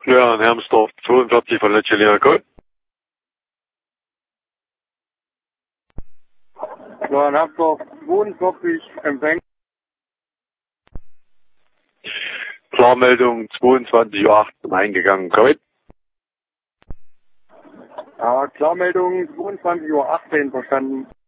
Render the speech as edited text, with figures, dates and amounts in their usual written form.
Ja, in Hermsdorf 42 von Letschelina Gold. Ja, in Hermsdorf 42 Empfang. Klarmeldung 22:08 Uhr eingegangen. Korrekt. Ja, Klarmeldung 22:18 Uhr verstanden.